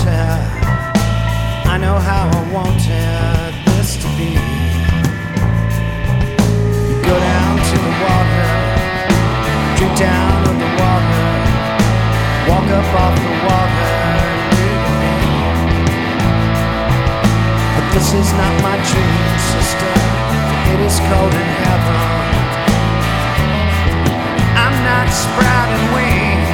wanted. I know how I wanted this to be. You go down to the water, drink down of the water, walk up off the water, leave me. But this is not my dream, sister. It is cold in heaven. I'm not sprouting wings.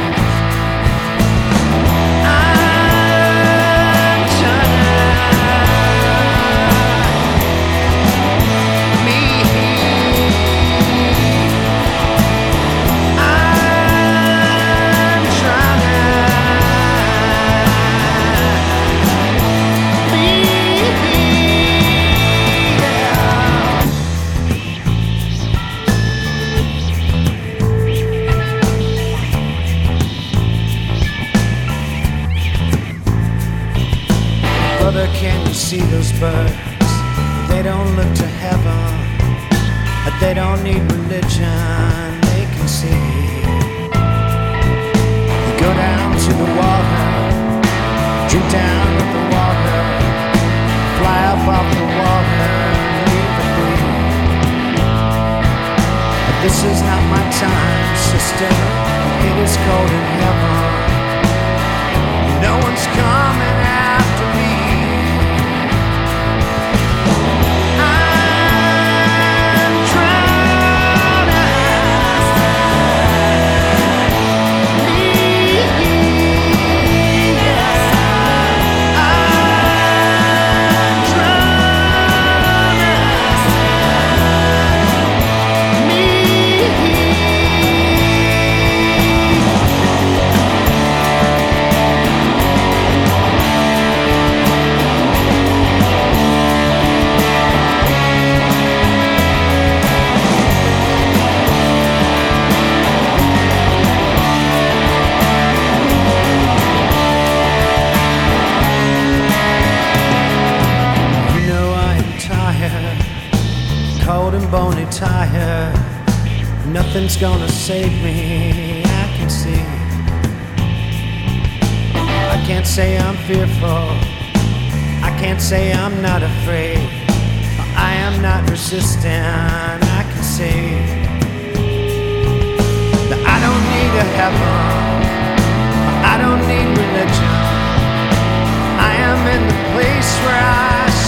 Brother, can you see those birds? They don't look to heaven. They don't need religion. They can see. You go down to the water, drink down of the water, fly up off the water, leave it be. But this is not my time, sister. It is cold in heaven. No one's coming after me. Cold and bony tired. Nothing's gonna save me, I can see. I can't say I'm fearful, I can't say I'm not afraid. I am not resistant, I can see that I don't need a heaven, I don't need religion. I am in the place where I